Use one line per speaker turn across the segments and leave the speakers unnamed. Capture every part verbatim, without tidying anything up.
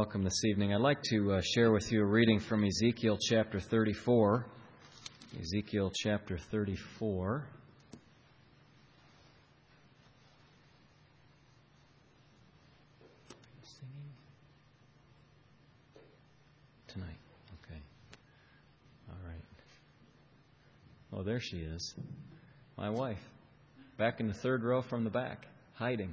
welcome this evening. I'd like to uh, share with you a reading from Ezekiel chapter thirty-four. Ezekiel chapter thirty-four. Singing tonight. Okay. All right. Oh, there she is. My wife. Back in the third row from the back, hiding.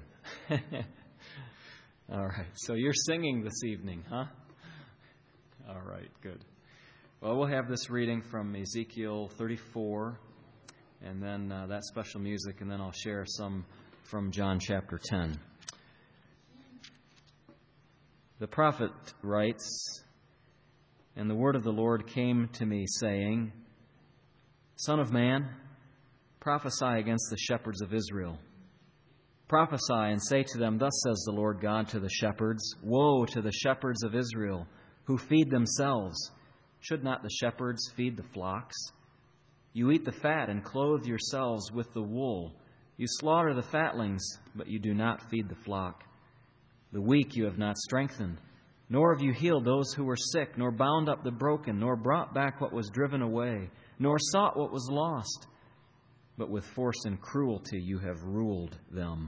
All right, so you're singing this evening, huh? All right, good. Well, we'll have this reading from Ezekiel thirty-four, and then uh, that special music, and then I'll share some from John chapter ten. The prophet writes, "And the word of the Lord came to me, saying, Son of man, prophesy against the shepherds of Israel. Prophesy and say to them, Thus says the Lord God to the shepherds, Woe to the shepherds of Israel, who feed themselves. Should not the shepherds feed the flocks? You eat the fat and clothe yourselves with the wool. You slaughter the fatlings, but you do not feed the flock. The weak you have not strengthened, nor have you healed those who were sick, nor bound up the broken, nor brought back what was driven away, nor sought what was lost. But with force and cruelty you have ruled them.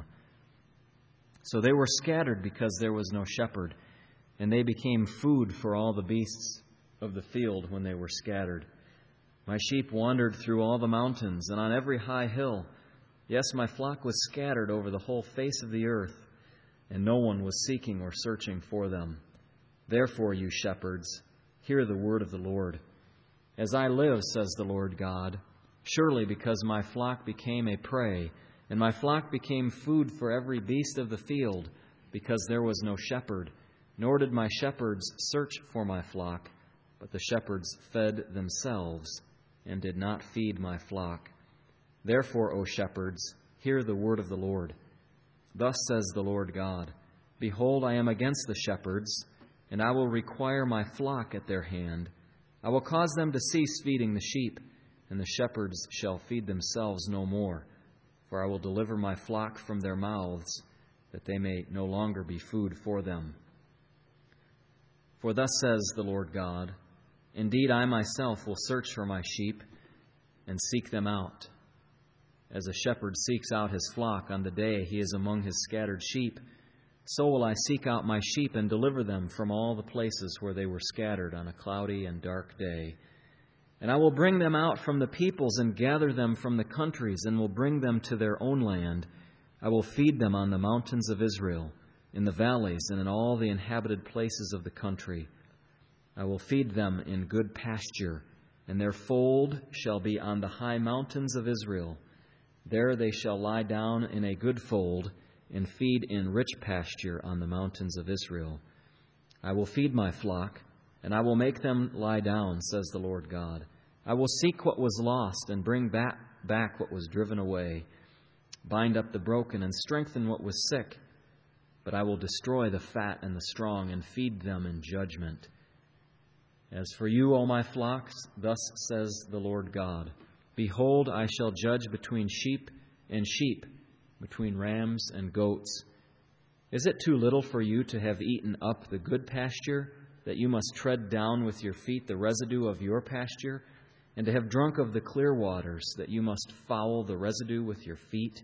So they were scattered because there was no shepherd, and they became food for all the beasts of the field when they were scattered. My sheep wandered through all the mountains and on every high hill. Yes, my flock was scattered over the whole face of the earth, and no one was seeking or searching for them. Therefore, you shepherds, hear the word of the Lord. As I live, says the Lord God, surely because my flock became a prey, and my flock became food for every beast of the field, because there was no shepherd, nor did my shepherds search for my flock, but the shepherds fed themselves and did not feed my flock. Therefore, O shepherds, hear the word of the Lord. Thus says the Lord God, Behold, I am against the shepherds, and I will require my flock at their hand. I will cause them to cease feeding the sheep, and the shepherds shall feed themselves no more. For I will deliver my flock from their mouths, that they may no longer be food for them. For thus says the Lord God, Indeed, I myself will search for my sheep and seek them out. As a shepherd seeks out his flock on the day he is among his scattered sheep, so will I seek out my sheep and deliver them from all the places where they were scattered on a cloudy and dark day. And I will bring them out from the peoples and gather them from the countries and will bring them to their own land. I will feed them on the mountains of Israel, in the valleys and in all the inhabited places of the country. I will feed them in good pasture, and their fold shall be on the high mountains of Israel. There they shall lie down in a good fold and feed in rich pasture on the mountains of Israel. I will feed my flock, and I will make them lie down, says the Lord God. I will seek what was lost and bring back, back what was driven away, bind up the broken and strengthen what was sick. But I will destroy the fat and the strong and feed them in judgment. As for you, O my flocks, thus says the Lord God, Behold, I shall judge between sheep and sheep, between rams and goats. Is it too little for you to have eaten up the good pasture, that you must tread down with your feet the residue of your pasture, and to have drunk of the clear waters, that you must foul the residue with your feet?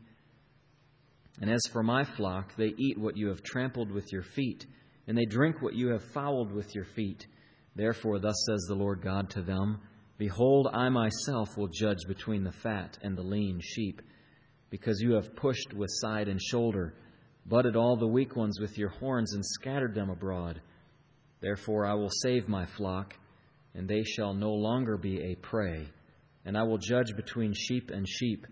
And as for my flock, they eat what you have trampled with your feet, and they drink what you have fouled with your feet. Therefore, thus says the Lord God to them, Behold, I myself will judge between the fat and the lean sheep, because you have pushed with side and shoulder, butted all the weak ones with your horns, and scattered them abroad. Therefore I will save my flock, and they shall no longer be a prey, and I will judge between sheep and sheep.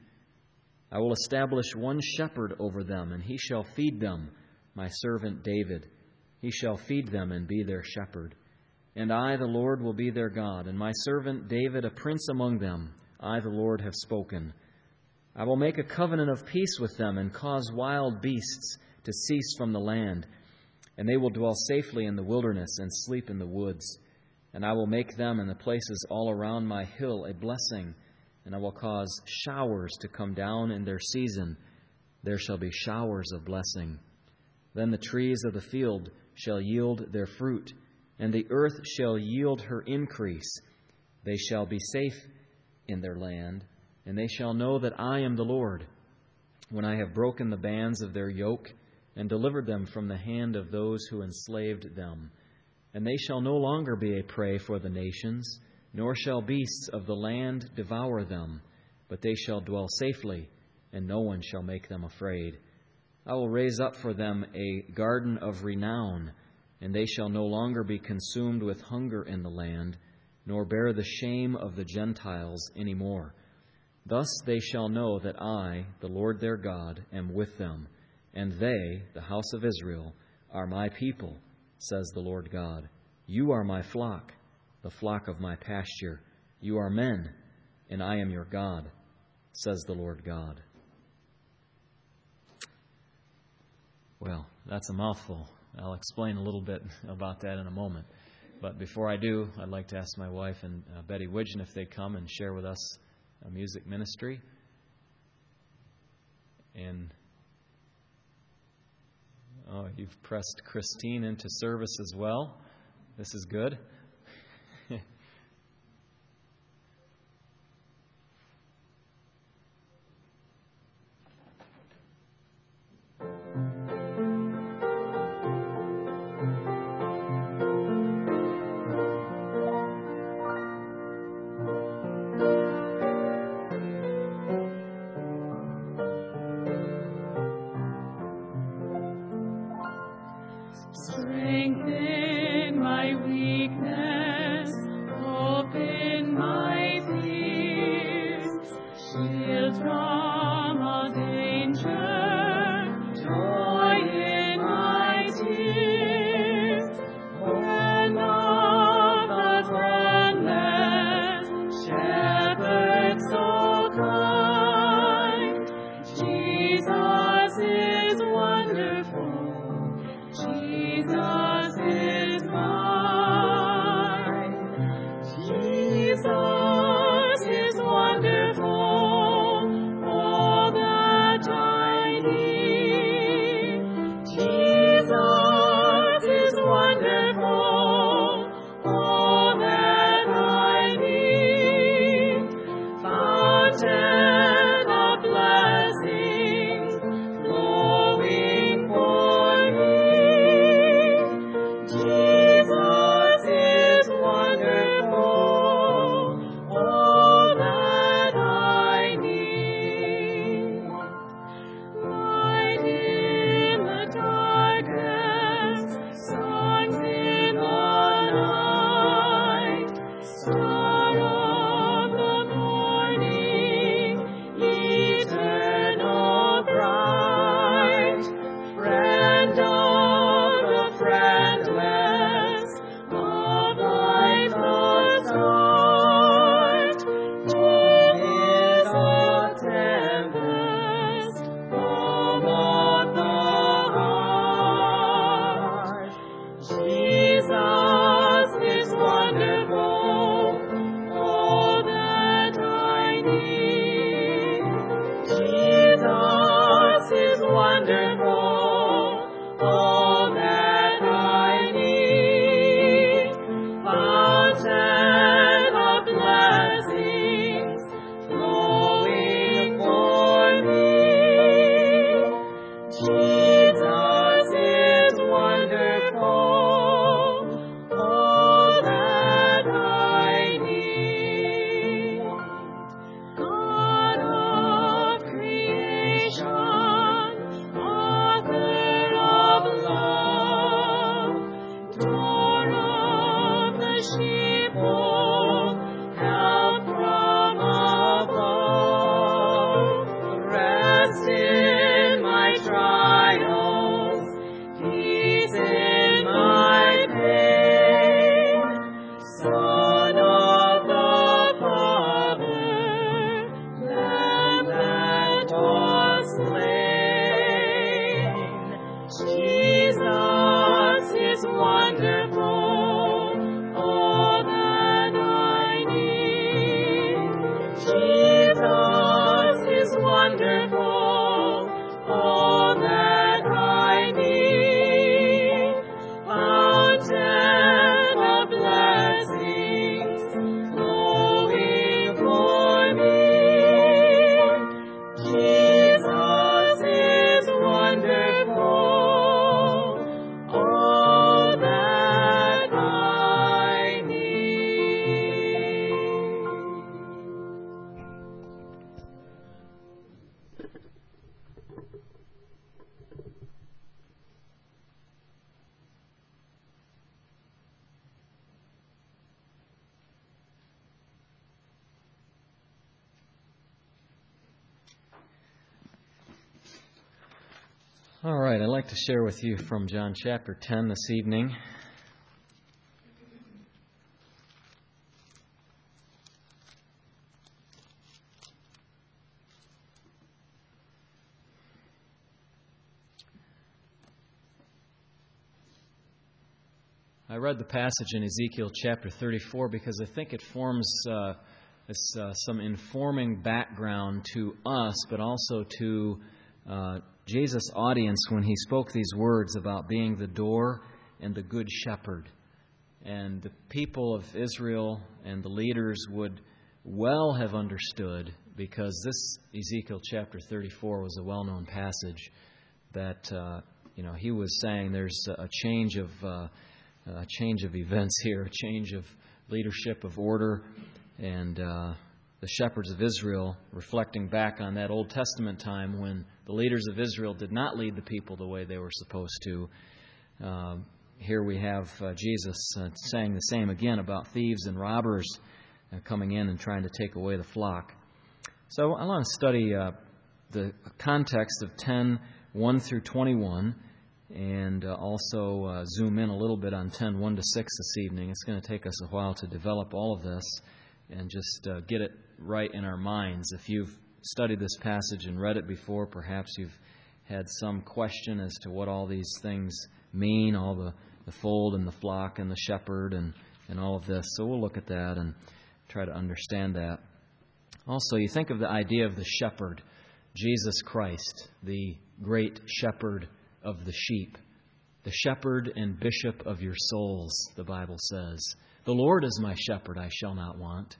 I will establish one shepherd over them, and he shall feed them, my servant David. He shall feed them and be their shepherd. And I, the Lord, will be their God, and my servant David a prince among them. I, the Lord, have spoken. I will make a covenant of peace with them, and cause wild beasts to cease from the land, and they will dwell safely in the wilderness and sleep in the woods. And I will make them and the places all around my hill a blessing, and I will cause showers to come down in their season. There shall be showers of blessing. Then the trees of the field shall yield their fruit, and the earth shall yield her increase. They shall be safe in their land, and they shall know that I am the Lord, when I have broken the bands of their yoke and delivered them from the hand of those who enslaved them. And they shall no longer be a prey for the nations, nor shall beasts of the land devour them, but they shall dwell safely, and no one shall make them afraid. I will raise up for them a garden of renown, and they shall no longer be consumed with hunger in the land, nor bear the shame of the Gentiles any more. Thus they shall know that I, the Lord their God, am with them, and they, the house of Israel, are my people, says the Lord God. You are my flock, the flock of my pasture. You are men, and I am your God, says the Lord God. Well, that's a mouthful. I'll explain a little bit about that in a moment. But before I do, I'd like to ask my wife and uh, Betty Widgeon if they'd come and share with us a music ministry. And oh, you've pressed Christine into service as well. This is good.
Strengthen my weakness, hope in my fears, shield from all danger, joy in my tears, friend of the friendless, shepherd so kind, Jesus is wonderful. Jesus is mine. Jesus is wonderful. All that I need. Jesus is wonderful. All that I need. Fountain of blessings flowing for me. Jesus is wonderful, all that I need. Light in the darkness, suns in the night, star of the morning, eternal bright, friend of the friendless, of life the start, days of tempest, calm of the heart. Jesus is wonderful, all that I need. Jesus is wonderful, all that I need. Fountain of blessings flowing for me. Jesus is wonderful, all that I need. God of creation, author of love, door of the sheepfold, help from above. Rest in my trials, peace in my pain. Son of the Father, Lamb that was slain. Jesus is wonderful, all that I need. Jesus is wonderful, all that I need.
All right, I'd like to share with you from John chapter ten this evening. I read the passage in Ezekiel chapter thirty-four because I think it forms uh, this, uh, some informing background to us, but also to uh, Jesus' audience when he spoke these words about being the door and the good shepherd. And the people of Israel and the leaders would well have understood, because this Ezekiel chapter thirty-four was a well-known passage, that uh, you know he was saying there's a change of uh, a change of events here, a change of leadership, of order, and uh, the shepherds of Israel, reflecting back on that Old Testament time when the leaders of Israel did not lead the people the way they were supposed to. Uh, here we have uh, Jesus uh, saying the same again about thieves and robbers uh, coming in and trying to take away the flock. So I want to study uh, the context of ten, one through twenty-one, and uh, also uh, zoom in a little bit on ten, one to six this evening. It's going to take us a while to develop all of this and just uh, get it right in our minds. If you've studied this passage and read it before, perhaps you've had some question as to what all these things mean, all the, the fold and the flock and the shepherd and, and all of this. So we'll look at that and try to understand that. Also, you think of the idea of the shepherd, Jesus Christ, the great shepherd of the sheep, the shepherd and bishop of your souls, the Bible says. The Lord is my shepherd, I shall not want.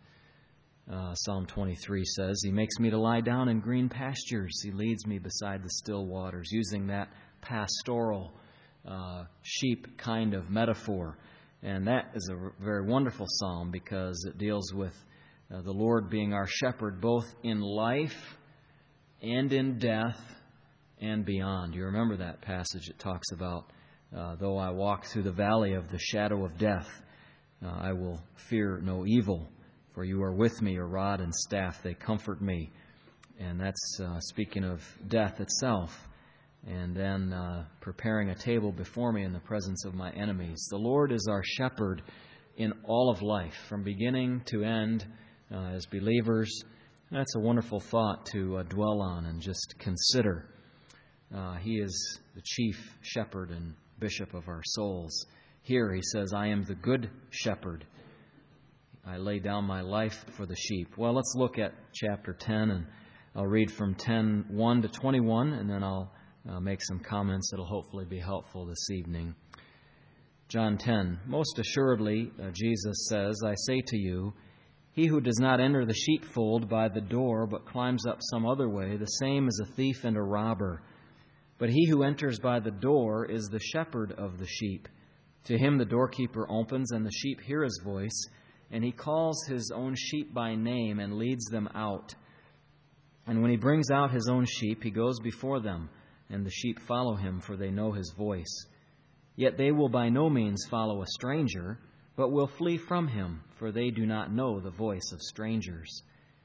Uh, Psalm twenty-three says, He makes me to lie down in green pastures. He leads me beside the still waters, using that pastoral uh, sheep kind of metaphor. And that is a very wonderful psalm because it deals with uh, the Lord being our shepherd both in life and in death and beyond. You remember that passage? It talks about, uh, though I walk through the valley of the shadow of death, uh, I will fear no evil. For you are with me, your rod and staff, they comfort me. And that's uh, speaking of death itself. And then uh, preparing a table before me in the presence of my enemies. The Lord is our shepherd in all of life, from beginning to end, uh, as believers. That's a wonderful thought to uh, dwell on and just consider. Uh, he is the chief shepherd and bishop of our souls. Here he says, I am the good shepherd. I lay down my life for the sheep. Well, let's look at chapter ten, and I'll read from ten, one to twenty-one, and then I'll uh, make some comments that will hopefully be helpful this evening. John ten, most assuredly, uh, Jesus says, I say to you, he who does not enter the sheepfold by the door, but climbs up some other way, the same is a thief and a robber. But he who enters by the door is the shepherd of the sheep. To him the doorkeeper opens, and the sheep hear his voice, and he calls his own sheep by name and leads them out. And when he brings out his own sheep, he goes before them, and the sheep follow him, for they know his voice. Yet they will by no means follow a stranger, but will flee from him, for they do not know the voice of strangers.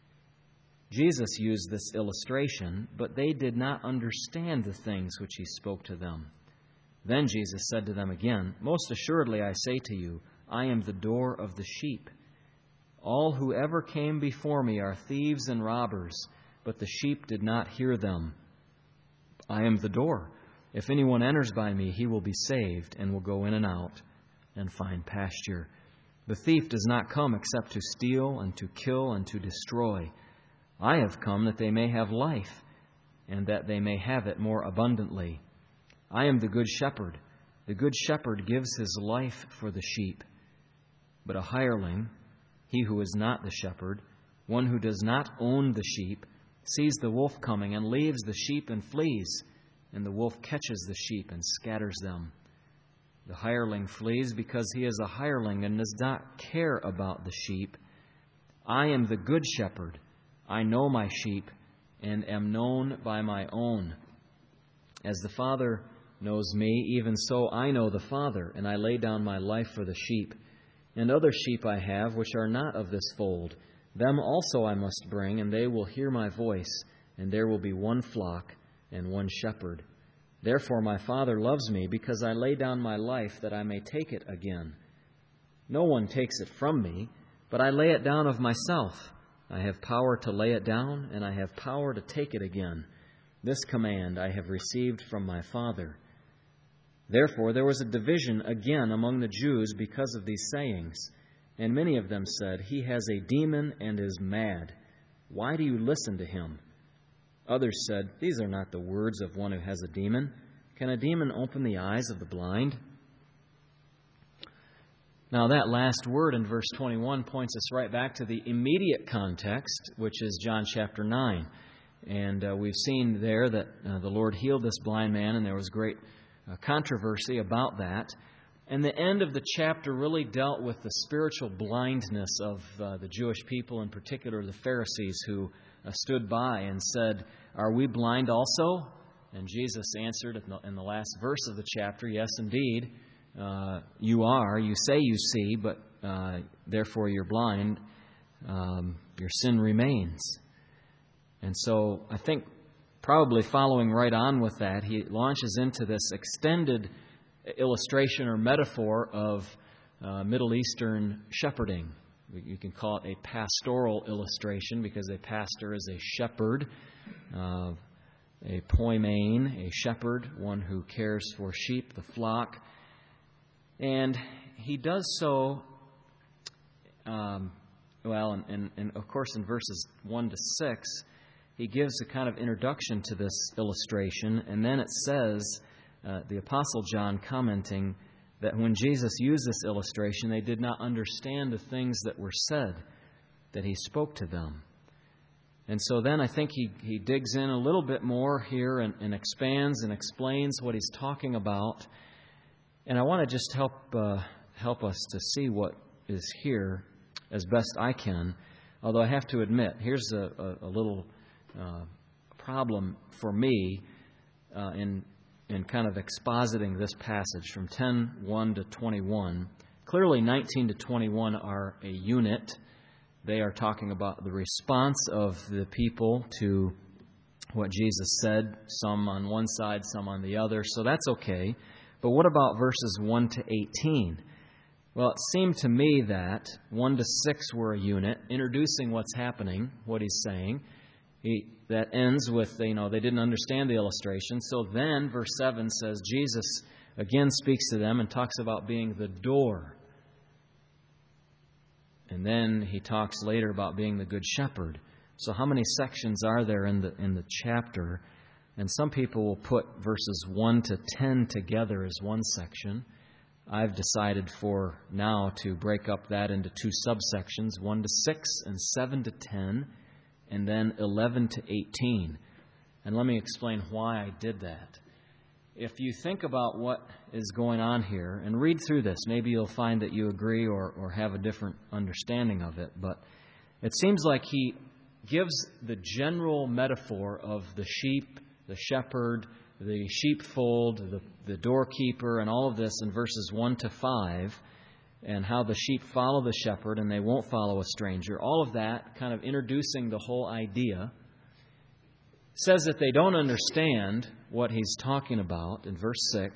Jesus used this illustration, but they did not understand the things which he spoke to them. Then Jesus said to them again, most assuredly I say to you, I am the door of the sheep. All who ever came before me are thieves and robbers, but the sheep did not hear them. I am the door. If anyone enters by me, he will be saved and will go in and out and find pasture. The thief does not come except to steal and to kill and to destroy. I have come that they may have life, and that they may have it more abundantly. I am the good shepherd. The good shepherd gives his life for the sheep. But a hireling, he who is not the shepherd, one who does not own the sheep, sees the wolf coming and leaves the sheep and flees, and the wolf catches the sheep and scatters them. The hireling flees because he is a hireling and does not care about the sheep. I am the good shepherd. I know my sheep, and am known by my own. As the Father knows me, even so I know the Father, and I lay down my life for the sheep. And other sheep I have, which are not of this fold. Them also I must bring, and they will hear my voice, and there will be one flock and one shepherd. Therefore my Father loves me, because I lay down my life that I may take it again. No one takes it from me, but I lay it down of myself. I have power to lay it down, and I have power to take it again. This command I have received from my Father. Therefore there was a division again among the Jews because of these sayings. And many of them said, He has a demon and is mad. Why do you listen to him? Others said, These are not the words of one who has a demon. Can a demon open the eyes of the blind? Now that last word in verse twenty-one points us right back to the immediate context, which is John chapter nine. And uh, we've seen there that uh, the Lord healed this blind man, and there was great uh, controversy about that. And the end of the chapter really dealt with the spiritual blindness of uh, the Jewish people, in particular the Pharisees, who uh, stood by and said, Are we blind also? And Jesus answered in the, in the last verse of the chapter, Yes, indeed, uh, you are. You say you see, but uh, therefore you're blind. Um, your sin remains. And so I think probably following right on with that, he launches into this extended illustration or metaphor of uh, Middle Eastern shepherding. You can call it a pastoral illustration, because a pastor is a shepherd, uh, a poimen, a shepherd, one who cares for sheep, the flock. And he does so, um, well, and, and, and of course in verses one to six, he gives a kind of introduction to this illustration, and then it says, Uh, the Apostle John commenting that when Jesus used this illustration, they did not understand the things that were said, that he spoke to them. And so then I think he, he digs in a little bit more here and, and expands and explains what he's talking about. And I want to just help uh, help us to see what is here as best I can. Although I have to admit, here's a, a, a little uh, problem for me uh, in in kind of expositing this passage from ten one to twenty-one. Clearly, nineteen to twenty-one are a unit. They are talking about the response of the people to what Jesus said, some on one side, some on the other. So that's okay. But what about verses one to eighteen? Well, it seemed to me that one to six were a unit, introducing what's happening, what he's saying. He, that ends with, you know, they didn't understand the illustration. So then, verse seven says, Jesus again speaks to them and talks about being the door. And then he talks later about being the good shepherd. So how many sections are there in the in the chapter? And some people will put verses one to ten together as one section. I've decided for now to break up that into two subsections, one to six and seven to ten. And then eleven to eighteen. And let me explain why I did that. If you think about what is going on here and read through this, maybe you'll find that you agree or, or have a different understanding of it. But it seems like he gives the general metaphor of the sheep, the shepherd, the sheepfold, the, the doorkeeper, and all of this in verses one to five. And how the sheep follow the shepherd and they won't follow a stranger. All of that, kind of introducing the whole idea, says that they don't understand what he's talking about in verse six.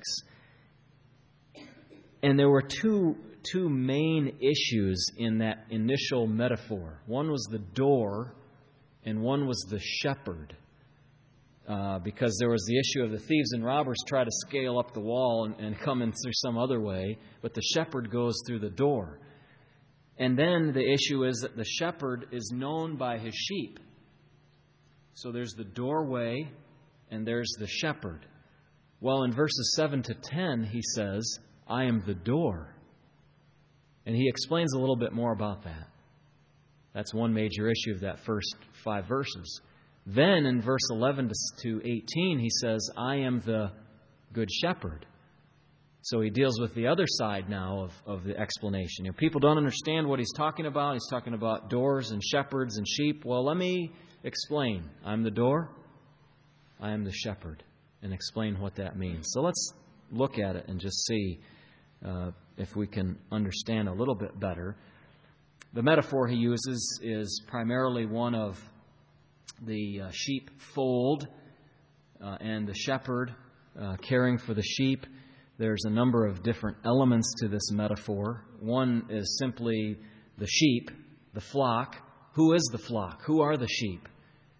And there were two, two main issues in that initial metaphor. One was the door and one was the shepherd. Uh, because there was the issue of the thieves and robbers try to scale up the wall and, and come in through some other way, but the shepherd goes through the door. And then the issue is that the shepherd is known by his sheep. So there's the doorway and there's the shepherd. Well, in verses seven to ten, he says, I am the door. And he explains a little bit more about that. That's one major issue of that first five verses. Then in verse eleven to eighteen, he says, I am the good shepherd. So he deals with the other side now of, of the explanation. You know, people don't understand what he's talking about. He's talking about doors and shepherds and sheep. Well, let me explain. I'm the door. I am the shepherd. And explain what that means. So let's look at it and just see uh, if we can understand a little bit better. The metaphor he uses is primarily one of the uh, sheepfold uh, and the shepherd uh, caring for the sheep. There's a number of different elements to this metaphor. One is simply the sheep, the flock. Who is the flock? Who are the sheep?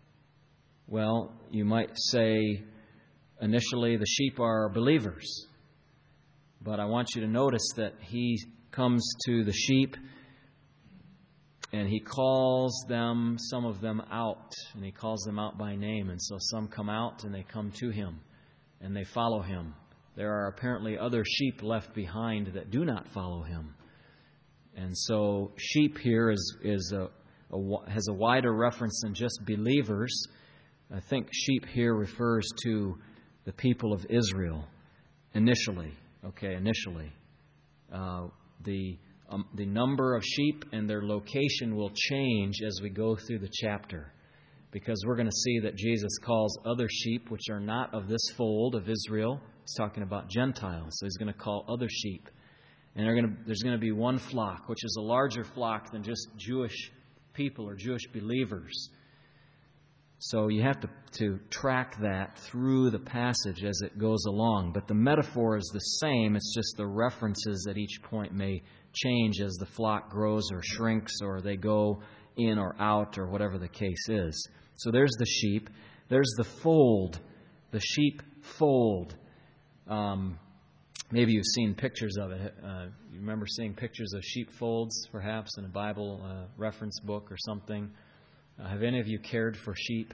Well, you might say initially the sheep are believers. But I want you to notice that he comes to the sheep and he calls them, some of them out, and he calls them out by name. And so some come out and they come to him and they follow him. There are apparently other sheep left behind that do not follow him. And so sheep here is, is a, a, has a wider reference than just believers. I think sheep here refers to the people of Israel initially. Okay, initially. Uh, the um, the number of sheep and their location will change as we go through the chapter, because we're going to see that Jesus calls other sheep which are not of this fold of Israel. He's talking about Gentiles, so he's going to call other sheep. And they're going to, there's going to be one flock, which is a larger flock than just Jewish people or Jewish believers. So you have to, to track that through the passage as it goes along. But the metaphor is the same. It's just the references at each point may change as the flock grows or shrinks or they go in or out or whatever the case is. So there's the sheep. There's the fold, the sheep fold. Um, maybe you've seen pictures of it. Uh, you remember seeing pictures of sheep folds, perhaps, in a Bible uh, reference book or something. Uh, have any of you cared for sheep?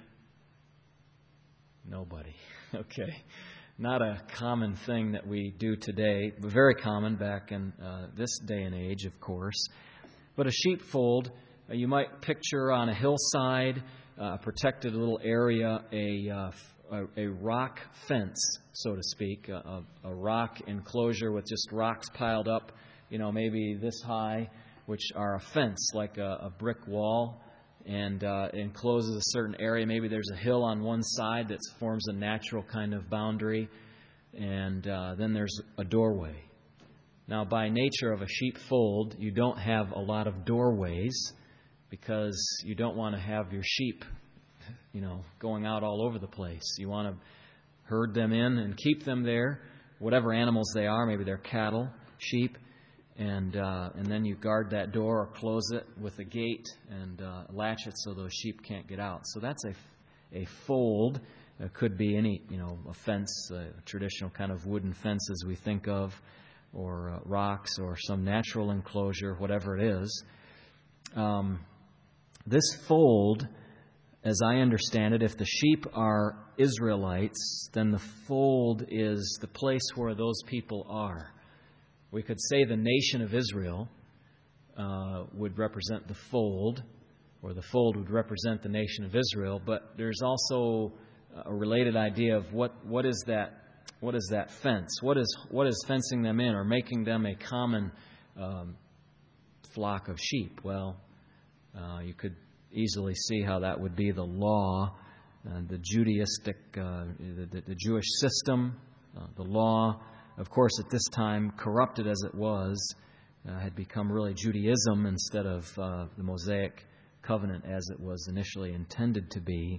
Nobody. Okay. Not a common thing that we do today, but very common back in uh, this day and age, of course. But a sheepfold, uh, you might picture on a hillside, uh, a protected little area, a, uh, a, a rock fence, so to speak, a, a rock enclosure with just rocks piled up, you know, maybe this high, which are a fence, like a, a brick wall. And uh, encloses a certain area. Maybe there's a hill on one side that forms a natural kind of boundary. And uh, then there's a doorway. Now, by nature of a sheepfold, you don't have a lot of doorways because you don't want to have your sheep, you know, going out all over the place. You want to herd them in and keep them there, whatever animals they are. Maybe they're cattle, sheep. And uh, and then you guard that door or close it with a gate and uh, latch it so those sheep can't get out. So that's a, a fold. It could be any, you know, a fence, a traditional kind of wooden fence as we think of, or uh, rocks or some natural enclosure, whatever it is. Um, this fold, as I understand it, if the sheep are Israelites, then the fold is the place where those people are. We could say the nation of Israel uh, would represent the fold, or the fold would represent the nation of Israel. But there's also a related idea of what, what is that what is that fence? What is what is fencing them in or making them a common um, flock of sheep? Well, uh, you could easily see how that would be the law, uh, the Judaistic, uh, the, the, the Jewish system, uh, the law. Of course, at this time, corrupted as it was, uh, had become really Judaism instead of uh, the Mosaic covenant as it was initially intended to be.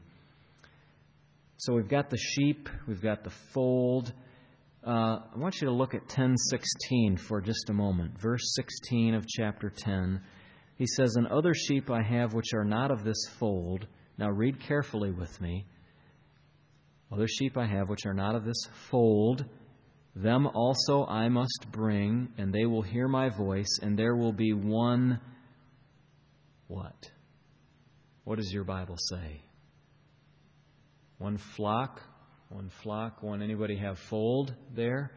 So we've got the sheep, we've got the fold. Uh, I want you to look at ten sixteen for just a moment. Verse sixteen of chapter ten. He says, "And other sheep I have which are not of this fold." Now read carefully with me. "Other sheep I have which are not of this fold. Them also I must bring, and they will hear my voice, and there will be one," what? What does your Bible say? One flock? One flock? One, anybody have fold there?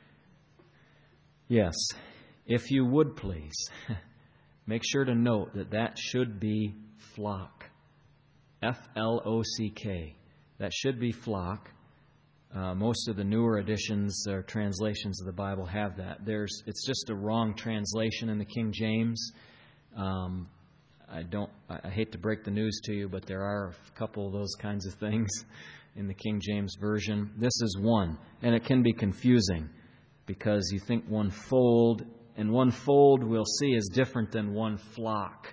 Yes. If you would please, make sure to note that that should be flock. F L O C K. That should be flock. Uh, most of the newer editions or translations of the Bible have that. There's, it's just a wrong translation in the King James. Um, I don't. I hate to break the news to you, but there are a couple of those kinds of things in the King James Version. This is one, and it can be confusing because you think one fold, and one fold we'll see is different than one flock.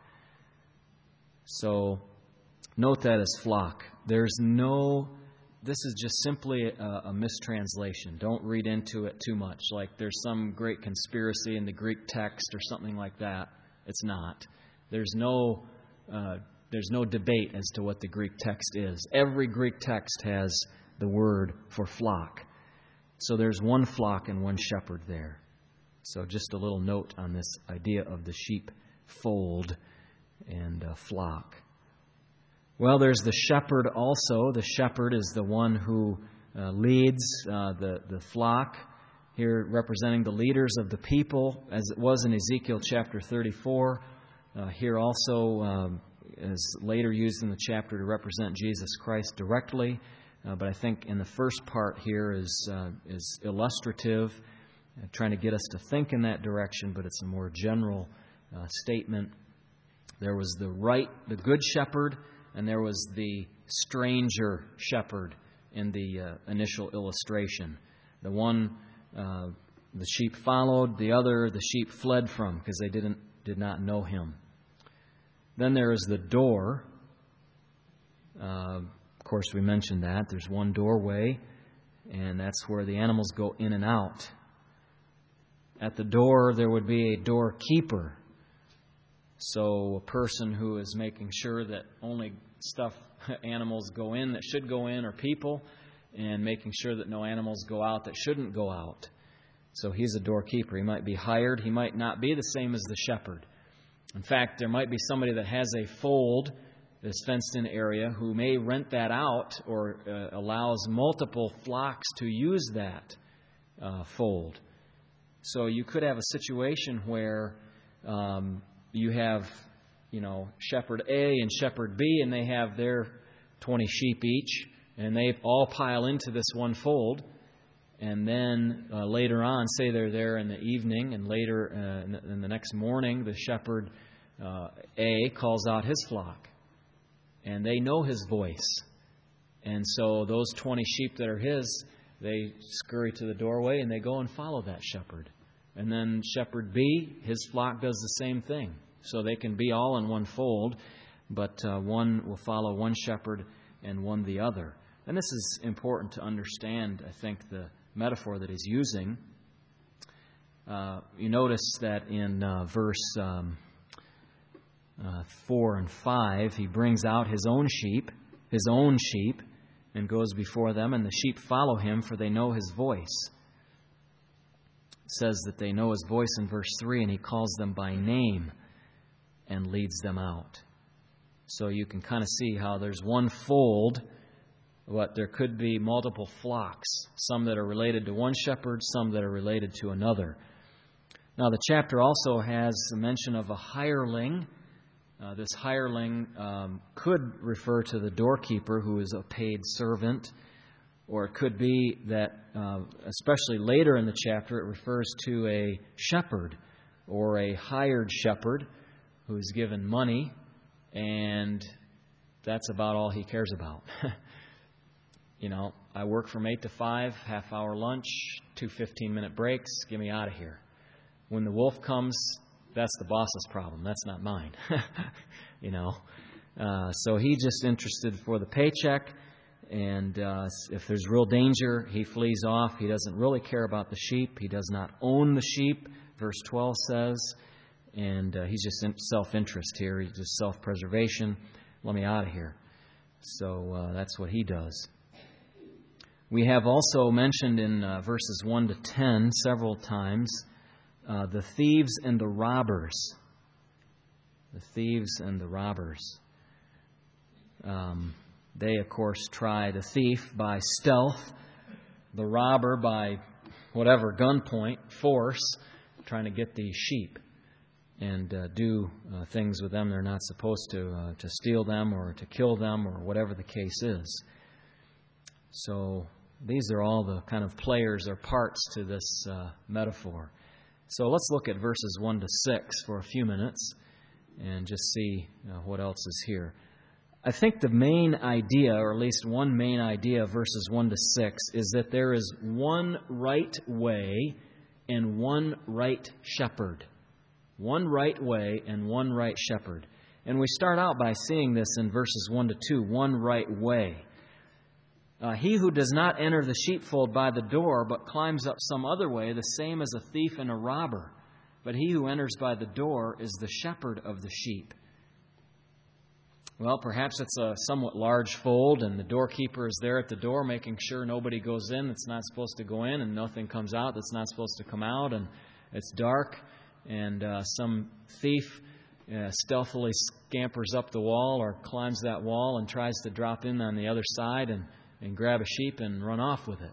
So note that as flock. There's no. This is just simply a, a mistranslation. Don't read into it too much, like there's some great conspiracy in the Greek text or something like that. It's not. There's no uh, there's no debate as to what the Greek text is. Every Greek text has the word for flock. So there's one flock and one shepherd there. So just a little note on this idea of the sheepfold and uh, flock. Well, there's the shepherd also. The shepherd is the one who uh, leads uh, the, the flock, here representing the leaders of the people, as it was in Ezekiel chapter thirty-four. Uh, here also um, is later used in the chapter to represent Jesus Christ directly. Uh, but I think in the first part here is, uh, is illustrative, uh, trying to get us to think in that direction, but it's a more general uh, statement. There was the right, the good shepherd, and there was the stranger shepherd in the uh, initial illustration. The one uh, the sheep followed, the other the sheep fled from because they didn't did not know him. Then there is the door. Uh, of course, we mentioned that. There's one doorway, and that's where the animals go in and out. At the door, there would be a doorkeeper. So a person who is making sure that only stuff, animals go in that should go in, or people, and making sure that no animals go out that shouldn't go out. So he's a doorkeeper. He might be hired. He might not be the same as the shepherd. In fact, there might be somebody that has a fold, this fenced-in area, who may rent that out or uh, allows multiple flocks to use that uh, fold. So you could have a situation where um, you have, you know, shepherd A and shepherd B, and they have their twenty sheep each, and they all pile into this one fold. And then uh, later on, say they're there in the evening, and later uh, in, the, in the next morning, the shepherd uh, A calls out his flock, and they know his voice. And so those twenty sheep that are his, they scurry to the doorway and they go and follow that shepherd. And then shepherd B, his flock does the same thing. So they can be all in one fold, but uh, one will follow one shepherd and one the other. And this is important to understand, I think, the metaphor that he's using. Uh, you notice that in uh, verse um, uh, four and five, he brings out his own sheep, his own sheep, and goes before them, and the sheep follow him, for they know his voice. It says that they know his voice in verse three, and he calls them by name and leads them out. So you can kind of see how there's one fold, but there could be multiple flocks, some that are related to one shepherd, some that are related to another. Now, the chapter also has a mention of a hireling. Uh, this hireling um, could refer to the doorkeeper, who is a paid servant, or it could be that, uh, especially later in the chapter, it refers to a shepherd or a hired shepherd who is given money, and that's about all he cares about. You know, I work from eight to five, half-hour lunch, two fifteen-minute breaks, get me out of here. When the wolf comes, that's the boss's problem. That's not mine. You know, uh, so he's just interested for the paycheck, and uh, if there's real danger, he flees off. He doesn't really care about the sheep. He does not own the sheep, verse twelve says, and uh, he's just in self-interest here. He's just self-preservation. Let me out of here. So uh, that's what he does. We have also mentioned in uh, verses one to ten several times uh, the thieves and the robbers. The thieves and the robbers. Um, they, of course, try the thief by stealth, the robber by whatever, gunpoint, force, trying to get these sheep and uh, do uh, things with them they're not supposed to, uh, to steal them or to kill them or whatever the case is. So these are all the kind of players or parts to this uh, metaphor. So let's look at verses one to six for a few minutes. and just see uh, what else is here. I think the main idea, or at least one main idea of verses one to six, is that there is one right way and one right shepherd. One right way and one right shepherd. And we start out by seeing this in verses one to two, one right way. Uh, he who does not enter the sheepfold by the door, but climbs up some other way, the same as a thief and a robber. But he who enters by the door is the shepherd of the sheep. Well, perhaps it's a somewhat large fold, and the doorkeeper is there at the door making sure nobody goes in that's not supposed to go in, and nothing comes out that's not supposed to come out, and it's dark, and uh, some thief uh, stealthily scampers up the wall or climbs that wall and tries to drop in on the other side and, and grab a sheep and run off with it.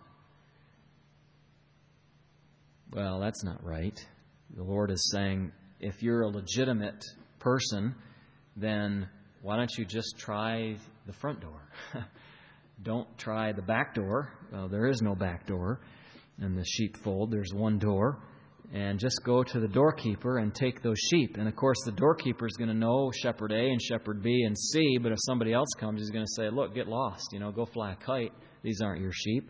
Well, that's not right. The Lord is saying, if you're a legitimate person, then why don't you just try the front door? Don't try the back door. Well, there is no back door in the sheepfold. There's one door. And just go to the doorkeeper and take those sheep. And, of course, the doorkeeper is going to know shepherd A and shepherd B and C, but if somebody else comes, he's going to say, look, get lost. You know, go fly a kite. These aren't your sheep.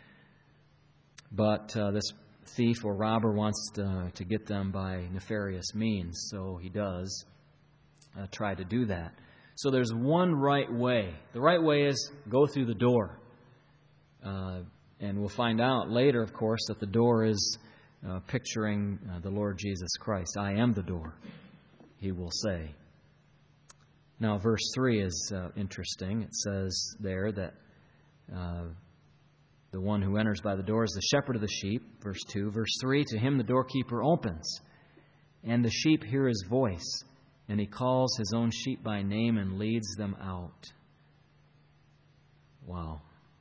But uh, this thief or robber wants to, to get them by nefarious means, so he does uh, try to do that. So there's one right way. The right way is go through the door. Uh, and we'll find out later, of course, that the door is uh, picturing uh, the Lord Jesus Christ. I am the door, he will say. Now, verse three is uh, interesting. It says there that uh, the one who enters by the door is the shepherd of the sheep. Verse two. Verse three, to him the doorkeeper opens, and the sheep hear his voice. And he calls his own sheep by name and leads them out. Wow.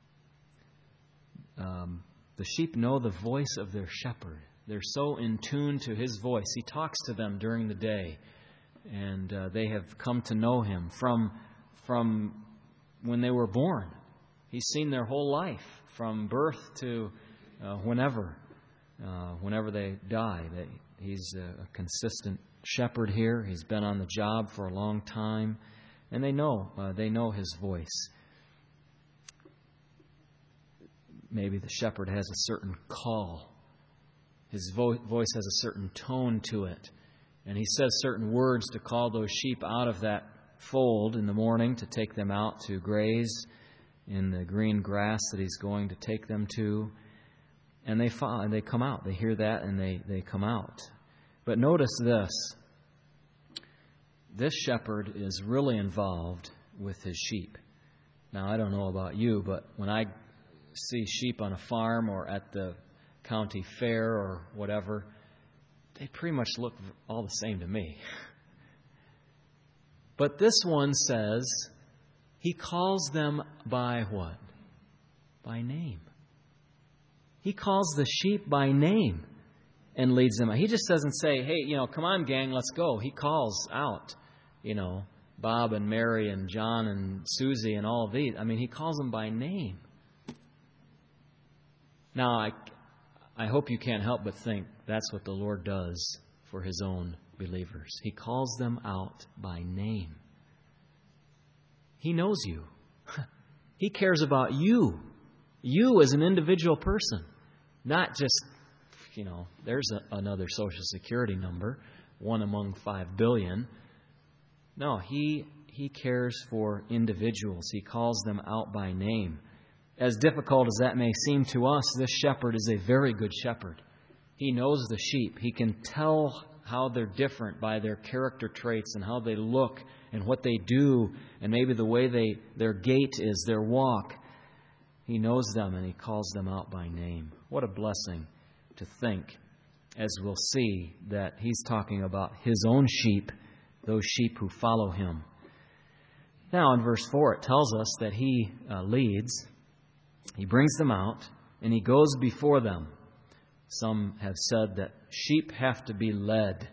Um, the sheep know the voice of their shepherd. They're so in tune to his voice. He talks to them during the day. And uh, they have come to know him from, from when they were born. He's seen their whole life, from birth to uh, whenever, uh, whenever they die. They, he's a, a consistent shepherd here. He's been on the job for a long time, and they know uh, they know his voice. Maybe the shepherd has a certain call. His vo- voice has a certain tone to it, and he says certain words to call those sheep out of that fold in the morning, to take them out to graze in the green grass that he's going to take them to, and they follow, and they come out. They hear that, and they, they come out. But notice this. This shepherd is really involved with his sheep. Now, I don't know about you, but when I see sheep on a farm or at the county fair or whatever, they pretty much look all the same to me. But this one says he calls them by what? By name. He calls the sheep by name and leads them out. He just doesn't say, hey, you know, come on, gang, let's go. He calls out, you know, Bob and Mary and John and Susie and all of these. I mean, he calls them by name. Now, I, I hope you can't help but think that's what the Lord does for his own believers. He calls them out by name. He knows you. He cares about you. You as an individual person, not just, you know, there's a, another Social Security number, one among five billion. No, he he cares for individuals. He calls them out by name. As difficult as that may seem to us, this shepherd is a very good shepherd. He knows the sheep. He can tell how they're different by their character traits and how they look and what they do and maybe the way they their gait is, their walk. He knows them and he calls them out by name. What a blessing to think, as we'll see, that he's talking about his own sheep, those sheep who follow him. Now in verse four it tells us that he uh, leads, he brings them out, and he goes before them. Some have said that sheep have to be led.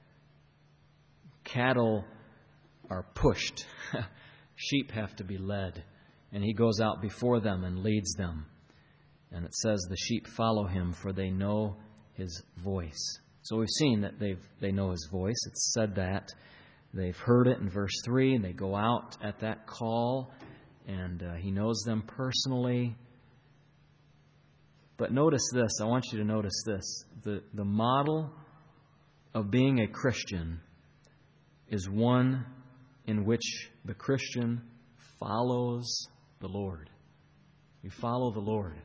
Cattle are pushed. Sheep have to be led. And he goes out before them and leads them. And it says the sheep follow him, for they know his voice. So we've seen that they they know his voice. It's said that. They've heard it in verse three, and they go out at that call, and uh, He knows them personally. But notice this. I want you to notice this. The, the model of being a Christian is one in which the Christian follows the Lord. You follow the Lord.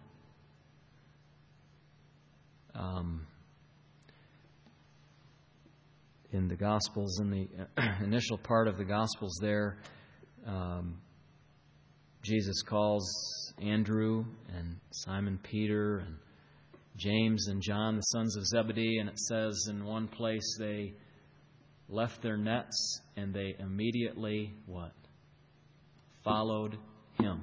Um, in the Gospels, in the initial part of the Gospels there, um, Jesus calls Andrew and Simon Peter and James and John, the sons of Zebedee, and it says in one place they left their nets and they immediately, what? Followed Him.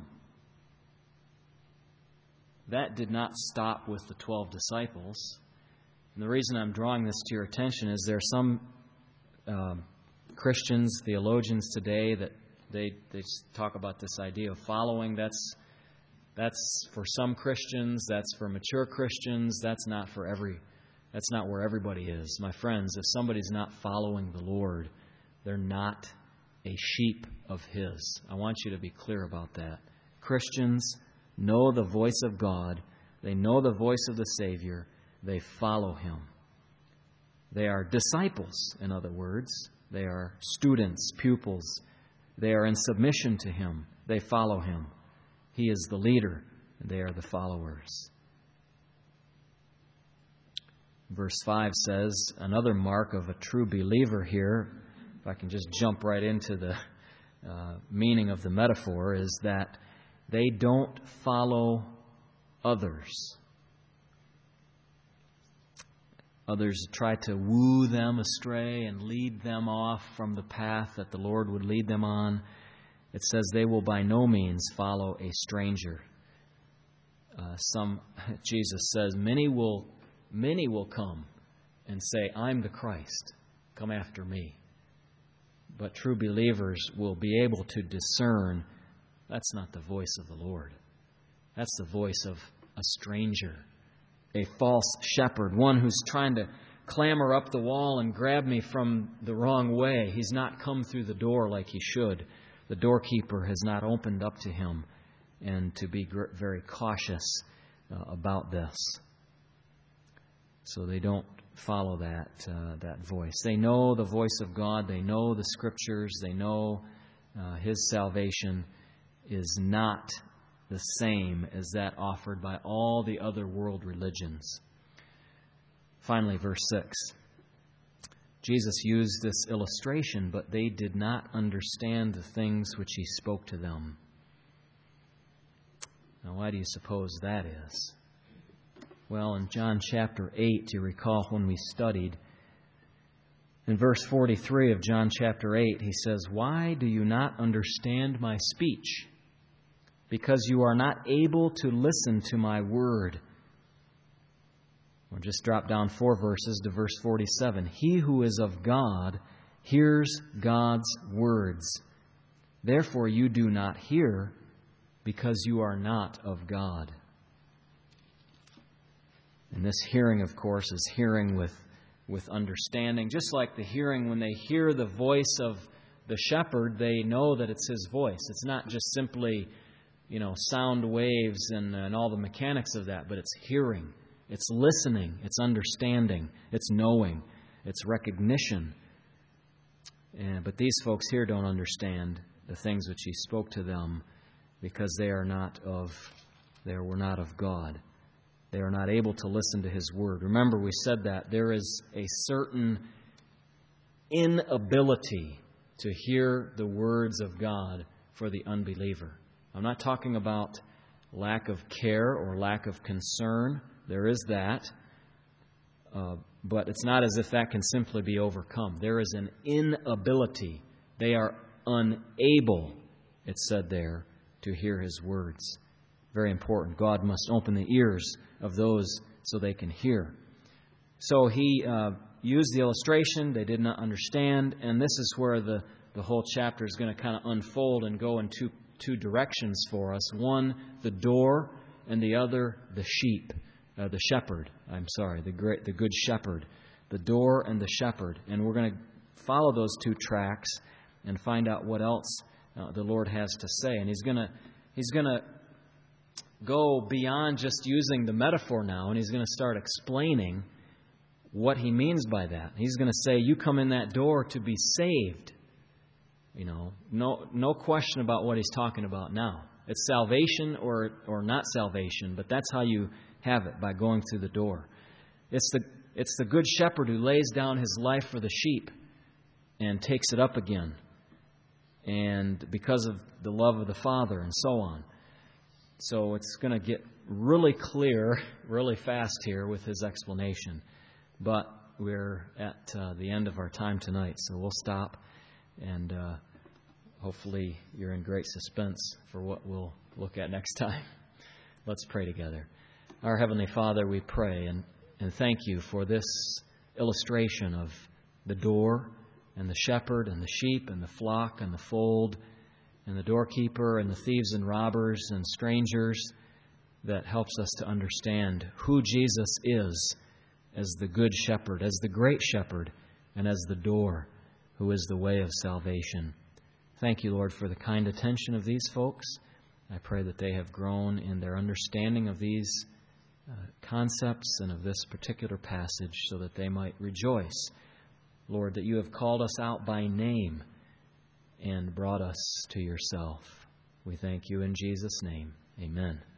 That did not stop with the twelve disciples. And the reason I'm drawing this to your attention is there are some um, Christians, theologians today that they they talk about this idea of following. That's that's for some Christians. That's for mature Christians. That's not for every. That's not where everybody is. My friends, if somebody's not following the Lord, they're not a sheep of His. I want you to be clear about that. Christians know the voice of God. They know the voice of the Savior. They follow Him. They are disciples, in other words. They are students, pupils. They are in submission to Him. They follow Him. He is the leader, and they are the followers. Verse five says, another mark of a true believer here, if I can just jump right into the uh, meaning of the metaphor, is that they don't follow others. Others try to woo them astray and lead them off from the path that the Lord would lead them on. It says they will by no means follow a stranger. Uh, some Jesus says, many will, many will come and say, I'm the Christ. Come after me. But true believers will be able to discern that's not the voice of the Lord. That's the voice of a stranger. A false shepherd, one who's trying to clamber up the wall and grab me from the wrong way. He's not come through the door like he should. The doorkeeper has not opened up to him, and to be very cautious uh, about this. So they don't follow that uh, that voice. They know the voice of God. They know the Scriptures. They know uh, His salvation is not the same as that offered by all the other world religions. Finally, verse six. Jesus used this illustration, but they did not understand the things which He spoke to them. Now, why do you suppose that is? Well, in John chapter eight, you recall when we studied, in verse forty-three of John chapter eight, He says, why do you not understand my speech? Because you are not able to listen to my word. We'll just drop down four verses to verse forty-seven. He who is of God hears God's words. Therefore you do not hear, because you are not of God. And this hearing, of course, is hearing with, with understanding. Just like the hearing, when they hear the voice of the shepherd, they know that it's his voice. It's not just simply, you know, sound waves and, and all the mechanics of that, but it's hearing. It's listening. It's understanding. It's knowing. It's recognition. And, but these folks here don't understand the things which He spoke to them, because they are not of, they were not of God. They are not able to listen to His word. Remember, we said that there is a certain inability to hear the words of God for the unbeliever. I'm not talking about lack of care or lack of concern. There is that. Uh, but it's not as if that can simply be overcome. There is an inability. They are unable, it said there, to hear His words. Very important. God must open the ears of those so they can hear. So He uh, used the illustration. They did not understand. And this is where the, the whole chapter is going to kind of unfold and go in two, two directions for us. One, the door, and the other, the sheep. Uh, the shepherd, I'm sorry, the great, the good shepherd. The door and the shepherd. And we're going to follow those two tracks and find out what else uh, the Lord has to say. And He's going to He's going to go beyond just using the metaphor now, and He's going to start explaining what He means by that. He's going to say, you come in that door to be saved. You know, no no question about what He's talking about now. It's salvation or or not salvation, but that's how you have it, by going through the door. It's the it's the good shepherd who lays down his life for the sheep and takes it up again. And because of the love of the Father and so on. So it's going to get really clear really fast here with his explanation. But we're at uh, the end of our time tonight, so we'll stop. And uh, hopefully you're in great suspense for what we'll look at next time. Let's pray together. Our Heavenly Father, we pray and, and thank You for this illustration of the door and the shepherd and the sheep and the flock and the fold and the doorkeeper and the thieves and robbers and strangers, that helps us to understand who Jesus is as the good shepherd, as the great shepherd, and as the door, who is the way of salvation. Thank You, Lord, for the kind attention of these folks. I pray that they have grown in their understanding of these uh, concepts and of this particular passage, so that they might rejoice, Lord, that You have called us out by name and brought us to Yourself. We thank You in Jesus' name. Amen.